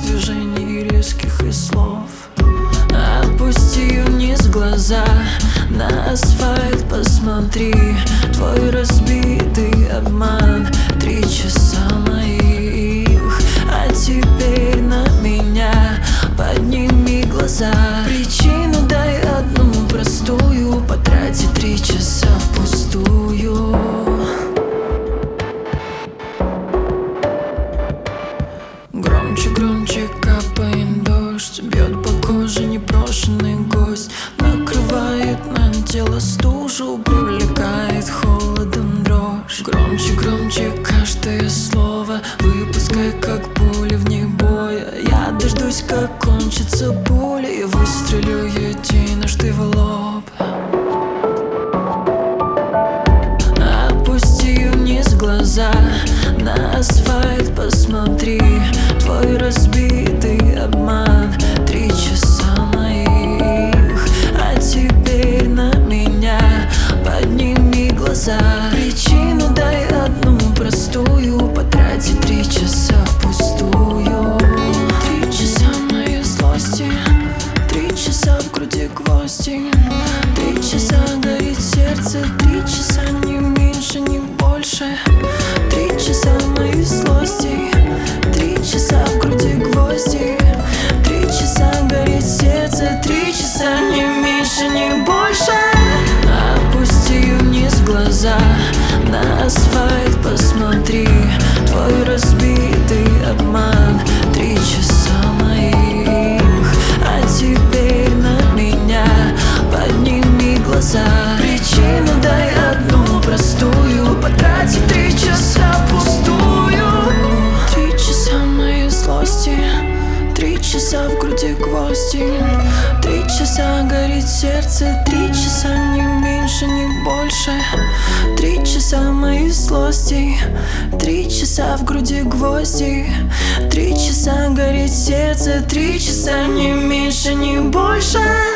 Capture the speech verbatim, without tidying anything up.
движений резких и слов. Опусти вниз глаза, на асфальт посмотри. Твой разбитый обман, три часа моих. А теперь на меня подними глаза. Причину дай одну простую, потратить три часа впустую. Громче, громче капает дождь, бьет по коже непрошенный гость. Накрывает на тело стужу, привлекает холодом дрожь. Громче, громче каждое слово, выпускай как пули вне боя. Я дождусь, как кончится пуля, и выстрелю единожды в лоб. Опусти вниз глаза, на асфальт посмотри. Твой разбитый обман, три часа моих. А теперь на меня подними глаза. Причину дай одну простую, потратить три часа впустую. Три часа моей злости, три часа в груди гвозди. Три часа горит сердце, три часа не меньше, не больше. Три часа моей злости, три часа в груди гвозди. Три часа горит сердце, три часа не меньше, не больше. Опусти вниз глаза, на асфальт посмотри. Твой разбитый обман, три часа моих. А теперь на меня подними глаза. Причину дай одну простую, потратить три часа впустую. Три часа моей злости, три часа в груди гвозди. Три часа горит сердце, три часа не меньше, не больше. Три часа моей злости, три часа в груди гвозди. Три часа горит сердце, три часа не меньше, не больше.